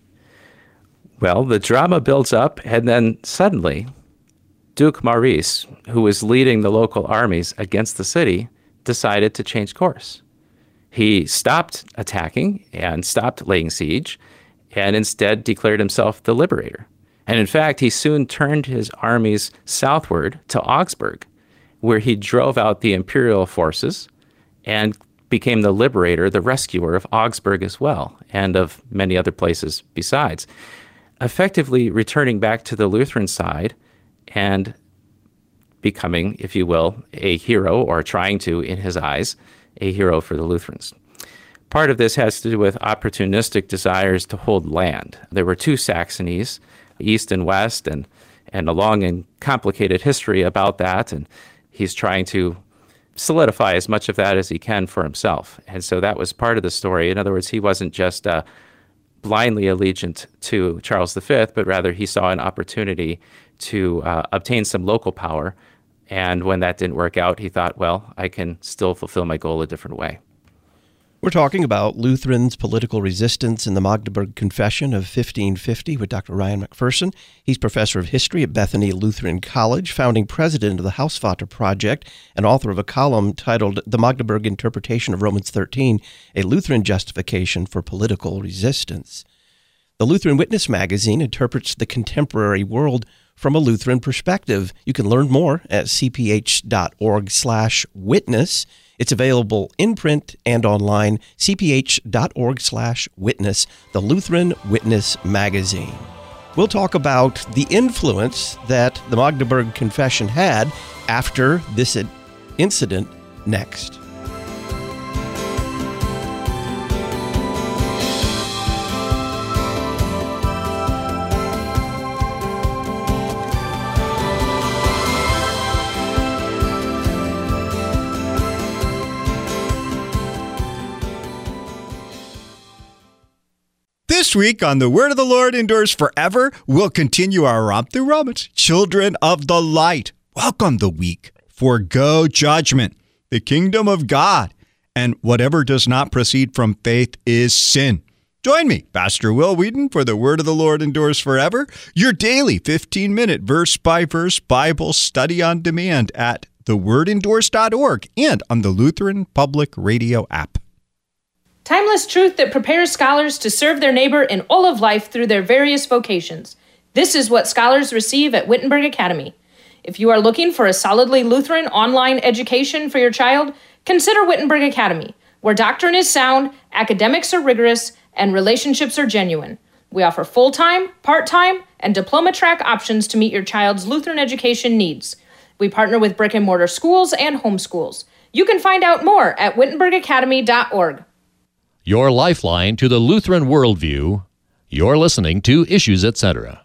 Well, the drama builds up, and then suddenly, Duke Maurice, who was leading the local armies against the city, decided to change course. He stopped attacking and stopped laying siege, and instead declared himself the liberator. And in fact, he soon turned his armies southward to Augsburg, where he drove out the imperial forces and became the liberator, the rescuer of Augsburg as well, and of many other places besides, effectively returning back to the Lutheran side and becoming, if you will, a hero, or trying to, in his eyes, a hero for the Lutherans. Part of this has to do with opportunistic desires to hold land. There were two Saxonies, east and west, and, and a long and complicated history about that, and he's trying to solidify as much of that as he can for himself. And so that was part of the story. In other words, he wasn't just uh, blindly allegiant to Charles the Fifth, but rather he saw an opportunity to uh, obtain some local power. And when that didn't work out, he thought, well, I can still fulfill my goal a different way. We're talking about Lutherans' political resistance in the Magdeburg Confession of fifteen fifty with Doctor Ryan McPherson. He's professor of history at Bethany Lutheran College, founding president of the Hausvater Project, and author of a column titled The Magdeburg Interpretation of Romans thirteen, a Lutheran Justification for Political Resistance. The Lutheran Witness magazine interprets the contemporary world from a Lutheran perspective. You can learn more at c p h dot org slash witness. It's available in print and online, c p h dot org slash witness, the Lutheran Witness magazine. We'll talk about the influence that the Magdeburg Confession had after this incident next. This week on The Word of the Lord Endures Forever, we'll continue our romp through Romans, Children of the Light. Welcome the week. Forgo judgment, the kingdom of God, and whatever does not proceed from faith is sin. Join me, Pastor Will Wheaton, for The Word of the Lord Endures Forever, your daily fifteen-minute verse-by-verse Bible study on demand at the word endures dot org and on the Lutheran Public Radio app. Timeless truth that prepares scholars to serve their neighbor in all of life through their various vocations. This is what scholars receive at Wittenberg Academy. If you are looking for a solidly Lutheran online education for your child, consider Wittenberg Academy, where doctrine is sound, academics are rigorous, and relationships are genuine. We offer full-time, part-time, and diploma track options to meet your child's Lutheran education needs. We partner with brick-and-mortar schools and homeschools. You can find out more at wittenberg academy dot org. Your lifeline to the Lutheran worldview. You're listening to Issues, et cetera.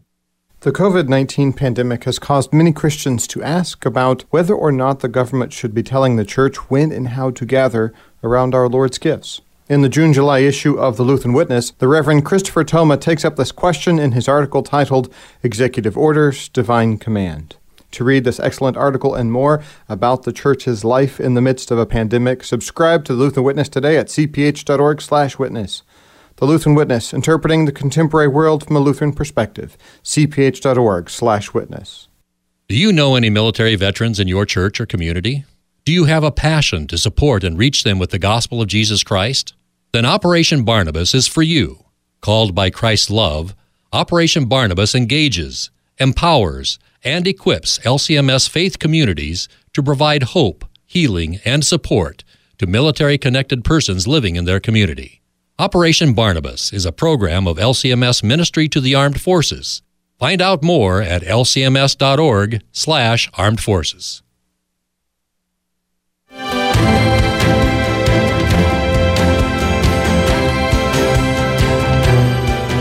The covid nineteen pandemic has caused many Christians to ask about whether or not the government should be telling the church when and how to gather around our Lord's gifts. In the June-July issue of the Lutheran Witness, the Reverend Christopher Thoma takes up this question in his article titled Executive Orders, Divine Command. To read this excellent article and more about the church's life in the midst of a pandemic, subscribe to the Lutheran Witness today at c p h dot org slash witness. The Lutheran Witness, interpreting the contemporary world from a Lutheran perspective, c p h dot org slash witness. Do you know any military veterans in your church or community? Do you have a passion to support and reach them with the gospel of Jesus Christ? Then Operation Barnabas is for you. Called by Christ's love, Operation Barnabas engages, empowers, and equips L C M S faith communities to provide hope, healing, and support to military-connected persons living in their community. Operation Barnabas is a program of L C M S Ministry to the Armed Forces. Find out more at l c m s dot org slash armed forces.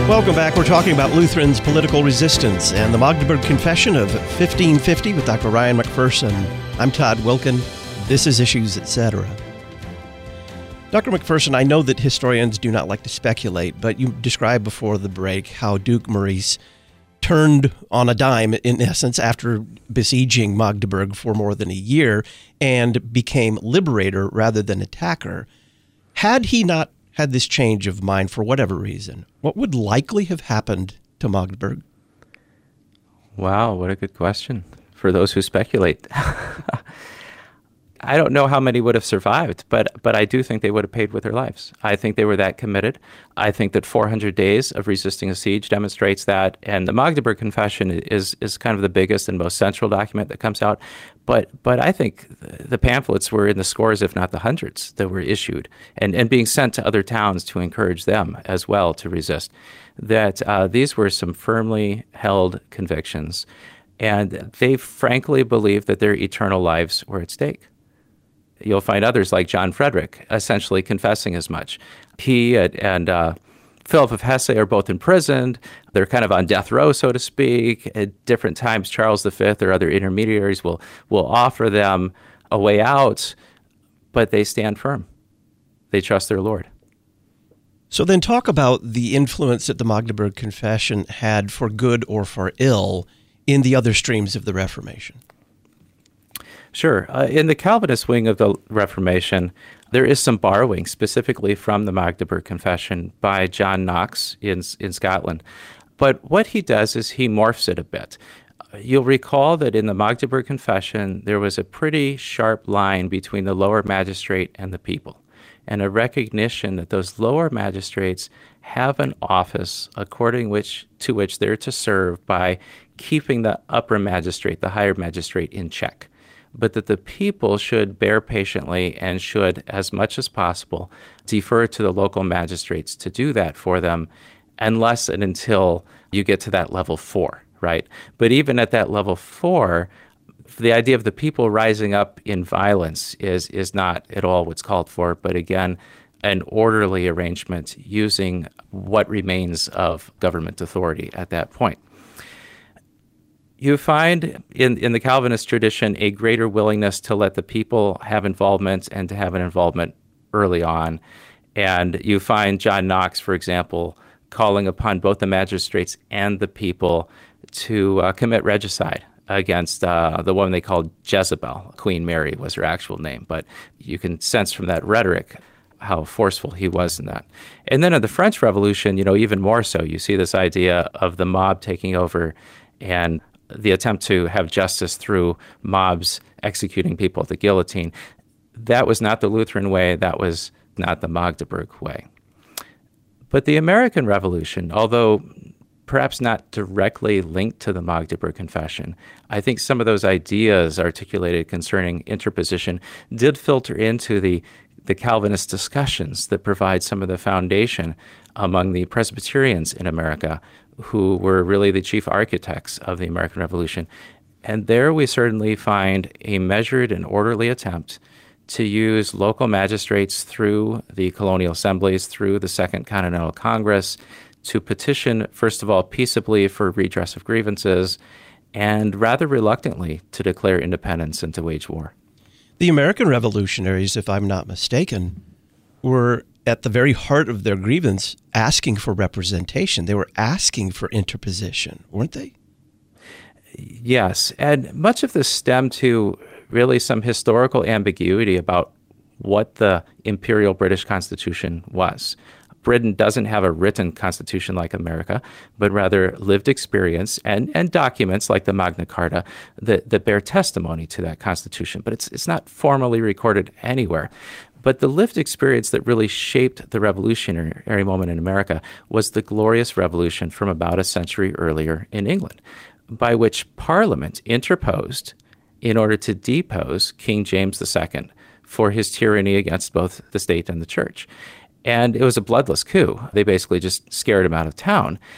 Welcome back. We're talking about Lutherans' political resistance and the Magdeburg Confession of fifteen fifty with Doctor Ryan McPherson. I'm Todd Wilkin. This is Issues, et cetera. Doctor McPherson, I know that historians do not like to speculate, but you described before the break how Duke Maurice turned on a dime, in essence, after besieging Magdeburg for more than a year and became liberator rather than attacker. Had he not had this change of mind for whatever reason, what would likely have happened to Magdeburg? Wow, what a good question for those who speculate. I don't know how many would have survived, but but I do think they would have paid with their lives. I think they were that committed. I think that four hundred days of resisting a siege demonstrates that. And the Magdeburg Confession is is kind of the biggest and most central document that comes out. But but I think the pamphlets were in the scores, if not the hundreds, that were issued and, and being sent to other towns to encourage them as well to resist. That uh, these were some firmly held convictions. And they frankly believed that their eternal lives were at stake. You'll find others like John Frederick essentially confessing as much. He and, and uh, Philip of Hesse are both imprisoned. They're kind of on death row, so to speak. At different times, Charles the Fifth or other intermediaries will, will offer them a way out, but they stand firm. They trust their Lord. So then talk about the influence that the Magdeburg Confession had for good or for ill in the other streams of the Reformation. Sure. Uh, in the Calvinist wing of the Reformation, there is some borrowing specifically from the Magdeburg Confession by John Knox in, in Scotland. But what he does is he morphs it a bit. You'll recall that in the Magdeburg Confession, there was a pretty sharp line between the lower magistrate and the people, and a recognition that those lower magistrates have an office according which to which they're to serve by keeping the upper magistrate, the higher magistrate, in check, but that the people should bear patiently and should, as much as possible, defer to the local magistrates to do that for them, unless and until you get to that level four, right? But even at that level four, the idea of the people rising up in violence is is not at all what's called for, but again, an orderly arrangement using what remains of government authority at that point. You find in, in the Calvinist tradition a greater willingness to let the people have involvement and to have an involvement early on. And you find John Knox, for example, calling upon both the magistrates and the people to uh, commit regicide against uh, the woman they called Jezebel. Queen Mary was her actual name, but you can sense from that rhetoric how forceful he was in that. And then in the French Revolution, you know, even more so, you see this idea of the mob taking over and the attempt to have justice through mobs executing people at the guillotine. That was not the Lutheran way. That was not the Magdeburg way. But the American Revolution, although perhaps not directly linked to the Magdeburg Confession, I think some of those ideas articulated concerning interposition did filter into the, the Calvinist discussions that provide some of the foundation among the Presbyterians in America, who were really the chief architects of the American Revolution. And there we certainly find a measured and orderly attempt to use local magistrates through the colonial assemblies, through the Second Continental Congress, to petition, first of all, peaceably for redress of grievances, and rather reluctantly to declare independence and to wage war. The American revolutionaries, if I'm not mistaken, were at the very heart of their grievance asking for representation. They were asking for interposition, weren't they? Yes, and much of this stemmed to really some historical ambiguity about what the imperial British Constitution was. Britain doesn't have a written constitution like America, but rather lived experience and, and documents like the Magna Carta that, that bear testimony to that constitution. But it's it's not formally recorded anywhere. But the lived experience that really shaped the revolutionary moment in America was the Glorious Revolution from about a century earlier in England, by which Parliament interposed in order to depose King James the Second for his tyranny against both the state and the church. And it was a bloodless coup. They basically just scared him out of town.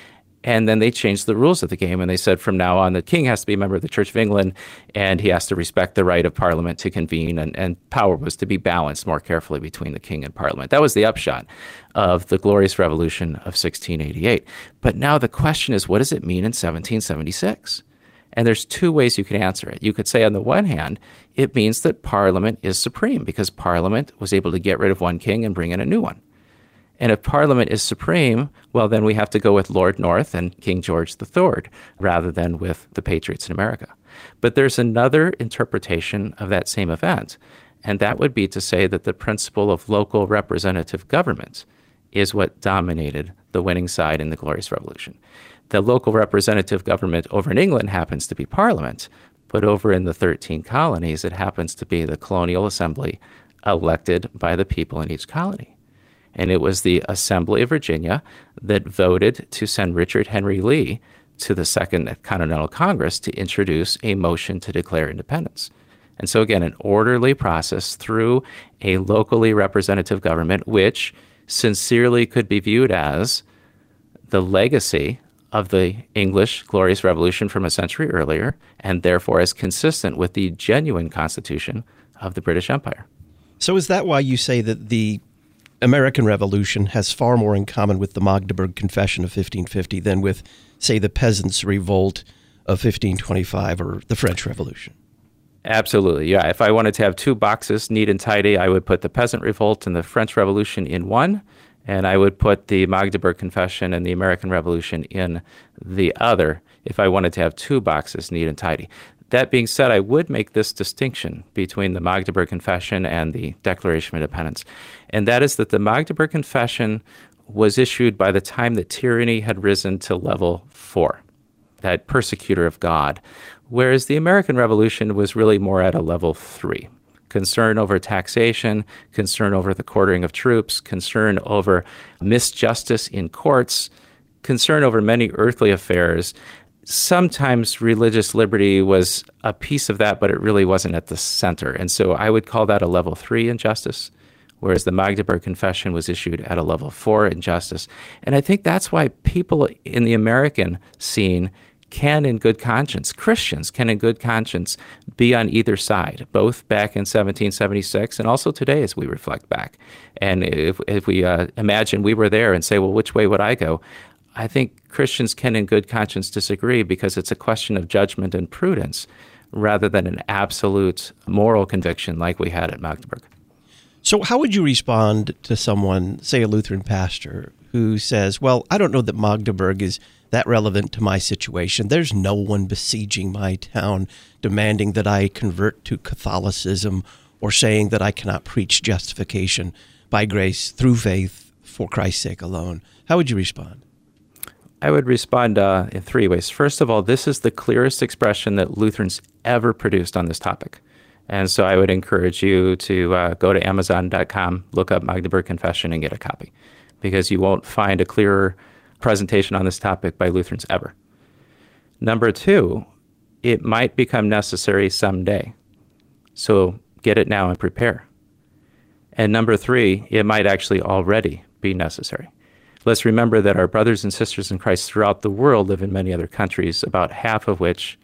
And then they changed the rules of the game, and they said from now on the king has to be a member of the Church of England, and he has to respect the right of Parliament to convene, and, and power was to be balanced more carefully between the king and Parliament. That was the upshot of the Glorious Revolution of sixteen eighty-eight. But now the question is, what does it mean in seventeen seventy-six? And there's two ways you can answer it. You could say, on the one hand, it means that Parliament is supreme because Parliament was able to get rid of one king and bring in a new one. And if Parliament is supreme, well, then we have to go with Lord North and King George the Third rather than with the Patriots in America. But there's another interpretation of that same event, and that would be to say that the principle of local representative government is what dominated the winning side in the Glorious Revolution. The local representative government over in England happens to be Parliament, but over in the thirteen colonies, it happens to be the colonial assembly elected by the people in each colony. And it was the Assembly of Virginia that voted to send Richard Henry Lee to the Second Continental Congress to introduce a motion to declare independence. And so again, an orderly process through a locally representative government, which sincerely could be viewed as the legacy of the English Glorious Revolution from a century earlier, and therefore as consistent with the genuine constitution of the British Empire. So is that why you say that the American Revolution has far more in common with the Magdeburg Confession of fifteen fifty than with, say, the Peasants' Revolt of fifteen twenty-five or the French Revolution? Absolutely, yeah. If I wanted to have two boxes, neat and tidy, I would put the Peasant Revolt and the French Revolution in one, and I would put the Magdeburg Confession and the American Revolution in the other if I wanted to have two boxes, neat and tidy. That being said, I would make this distinction between the Magdeburg Confession and the Declaration of Independence, and that is that the Magdeburg Confession was issued by the time that tyranny had risen to level four, that persecutor of God, whereas the American Revolution was really more at a level three. Concern over taxation, concern over the quartering of troops, concern over misjustice in courts, concern over many earthly affairs. Sometimes religious liberty was a piece of that, but it really wasn't at the center. And so I would call that a level three injustice, whereas the Magdeburg Confession was issued at a level four injustice. And I think that's why people in the American scene can in good conscience, Christians can in good conscience be on either side, both back in seventeen seventy-six and also today as we reflect back. And if, if we uh, imagine we were there and say, well, which way would I go? I think Christians can in good conscience disagree because it's a question of judgment and prudence rather than an absolute moral conviction like we had at Magdeburg. So how would you respond to someone, say a Lutheran pastor, who says, well, I don't know that Magdeburg is that relevant to my situation. There's no one besieging my town demanding that I convert to Catholicism or saying that I cannot preach justification by grace through faith for Christ's sake alone. How would you respond? I would respond uh, in three ways. First of all, this is the clearest expression that Lutherans ever produced on this topic. And so I would encourage you to uh, go to amazon dot com, look up Magdeburg Confession, and get a copy, because you won't find a clearer presentation on this topic by Lutherans ever. Number two, it might become necessary someday. So get it now and prepare. And number three, it might actually already be necessary. Let's remember that our brothers and sisters in Christ throughout the world live in many other countries, about half of which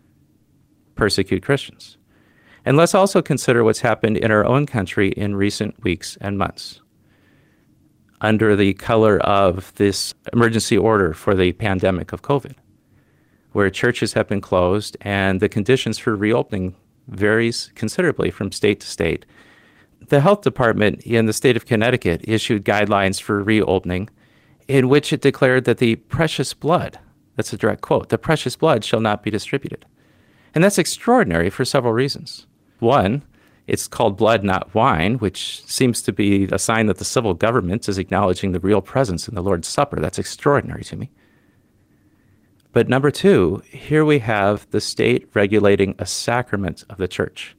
persecute Christians. And let's also consider what's happened in our own country in recent weeks and months. Under the color of this emergency order for the pandemic of COVID, where churches have been closed and the conditions for reopening varies considerably from state to state. The health department in the state of Connecticut issued guidelines for reopening in which it declared that the precious blood, that's a direct quote, the precious blood shall not be distributed. And that's extraordinary for several reasons. One, it's called blood, not wine, which seems to be a sign that the civil government is acknowledging the real presence in the Lord's Supper. That's extraordinary to me. But number two, here we have the state regulating a sacrament of the church,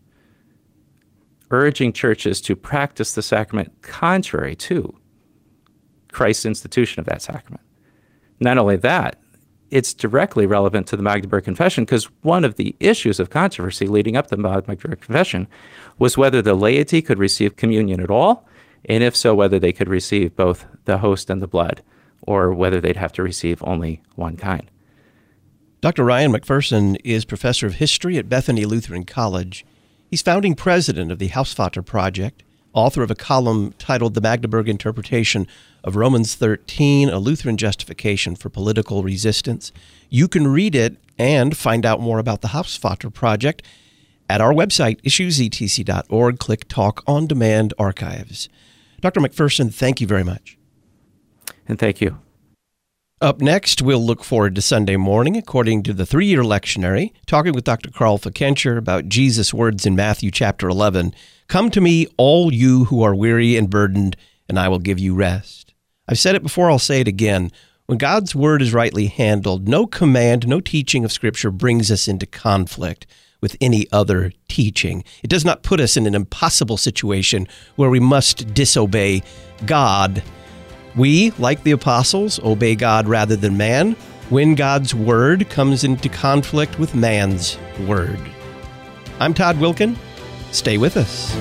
urging churches to practice the sacrament contrary to Christ's institution of that sacrament. Not only that, it's directly relevant to the Magdeburg Confession because one of the issues of controversy leading up to the Magdeburg Confession was whether the laity could receive communion at all, and if so, whether they could receive both the host and the blood or whether they'd have to receive only one kind. Doctor Ryan McPherson is professor of history at Bethany Lutheran College. He's founding president of the Hausvater Project, author of a column titled The Magdeburg Interpretation of Romans thirteen, A Lutheran Justification for Political Resistance. You can read it and find out more about the Hausvater Project at our website, issues e t c dot org. Click Talk on Demand Archives. Doctor McPherson, thank you very much. And thank you. Up next, we'll look forward to Sunday morning, according to the three-year lectionary, talking with Doctor Carl Fikencher about Jesus' words in Matthew chapter eleven. Come to me, all you who are weary and burdened, and I will give you rest. I've said it before, I'll say it again. When God's word is rightly handled, no command, no teaching of Scripture brings us into conflict with any other teaching. It does not put us in an impossible situation where we must disobey God. We, like the apostles, obey God rather than man when God's word comes into conflict with man's word. I'm Todd Wilken. Stay with us.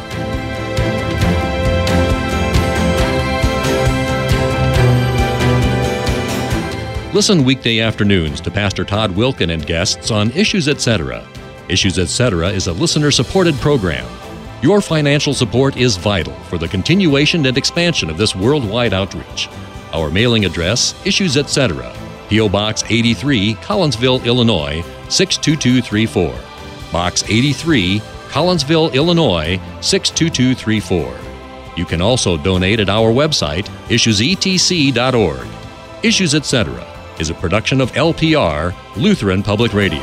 Listen weekday afternoons to Pastor Todd Wilken and guests on Issues Etc. Issues Etc. is a listener-supported program. Your financial support is vital for the continuation and expansion of this worldwide outreach. Our mailing address, Issues Etc., P O. Box eighty-three, Collinsville, Illinois, six two two three four. Box eighty-three, Collinsville, Illinois, six two two three four. You can also donate at our website, issues e t c dot org. Issues Etc. is a production of L P R, Lutheran Public Radio.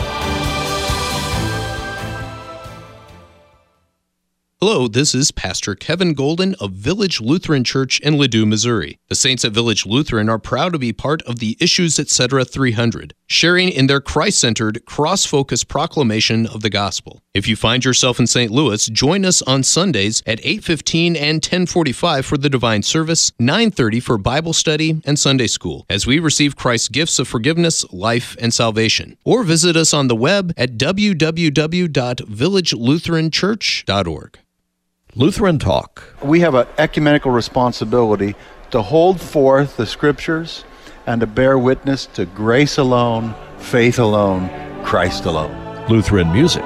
Hello, this is Pastor Kevin Golden of Village Lutheran Church in Ladue, Missouri. The Saints at Village Lutheran are proud to be part of the Issues Etc. three hundred, sharing in their Christ-centered, cross-focused proclamation of the gospel. If you find yourself in Saint Louis, join us on Sundays at eight fifteen and ten forty-five for the Divine Service, nine thirty for Bible study and Sunday School, as we receive Christ's gifts of forgiveness, life, and salvation. Or visit us on the web at w w w dot village lutheran church dot org. Lutheran Talk. We have an ecumenical responsibility to hold forth the Scriptures and to bear witness to grace alone, faith alone, Christ alone. Lutheran Music.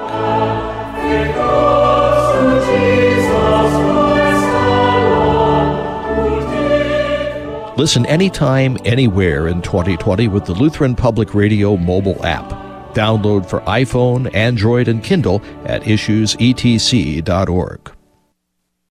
Listen anytime, anywhere in twenty twenty with the Lutheran Public Radio mobile app. Download for iPhone, Android, and Kindle at issues e t c dot org.